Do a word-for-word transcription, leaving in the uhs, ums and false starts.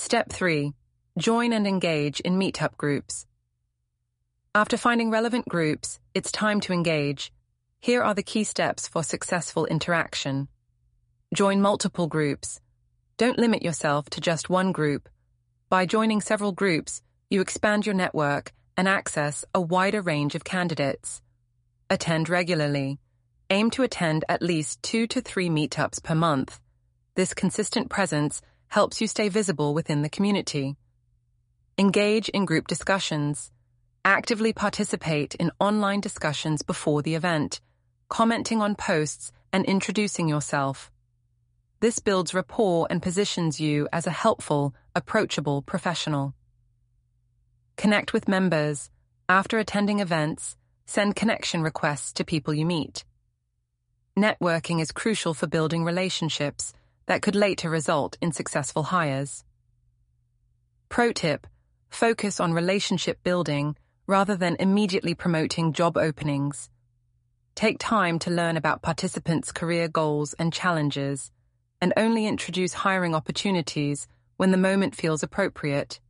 Step three. Join and engage in meetup groups. After finding relevant groups, it's time to engage. Here are the key steps for successful interaction. Join multiple groups. Don't limit yourself to just one group. By joining several groups, you expand your network and access a wider range of candidates. Attend regularly. Aim to attend at least two to three meetups per month. This consistent presence helps you stay visible within the community. Engage in group discussions. Actively participate in online discussions before the event, commenting on posts and introducing yourself. This builds rapport and positions you as a helpful, approachable professional. Connect with members. After attending events, send connection requests to people you meet. Networking is crucial for building relationships that could later result in successful hires. Pro tip: focus on relationship building rather than immediately promoting job openings. Take time to learn about participants' career goals and challenges, and only introduce hiring opportunities when the moment feels appropriate.